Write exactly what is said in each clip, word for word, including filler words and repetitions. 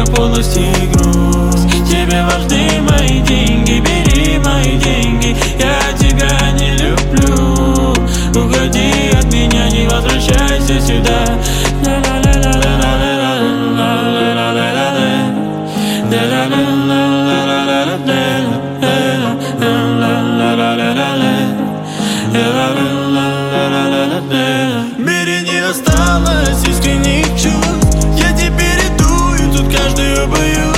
только полость и грусть. Тебе важны мои деньги, бери мои деньги. Я тебя не люблю. Уходи от меня, не возвращайся сюда. В мире не осталось искренних чувств. Я теперь иду, и тут каждую боюсь.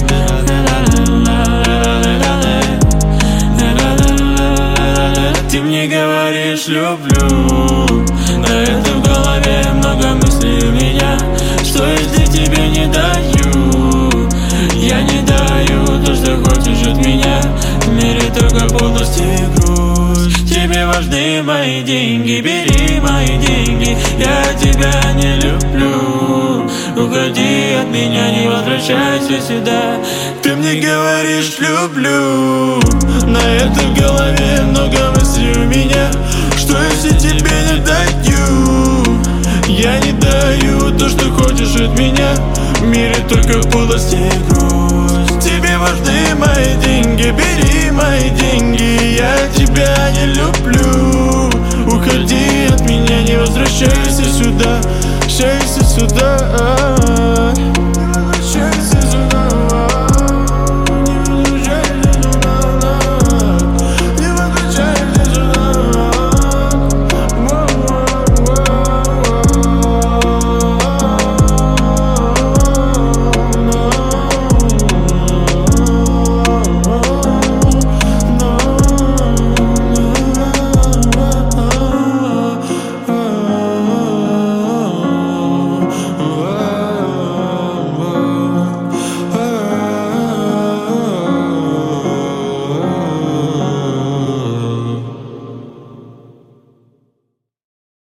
Ты мне говоришь люблю, но это в голове много мыслей у меня. Что если тебе не даю? Я не даю то, что хочешь от меня. В мире только полость и грусть. Тебе важны мои деньги, бери мои деньги. Я тебя не люблю. Уходи от меня, не возвращайся сюда. Ты мне говоришь люблю, на это в голове много мыслей у меня. Что если тебе не даю? Я не даю то, что хочешь от меня. В мире только полость и грусть. Тебе важны мои деньги, бери мои деньги. Я тебя не люблю. Уходи от меня, не возвращайся сюда. Возвращайся сюда.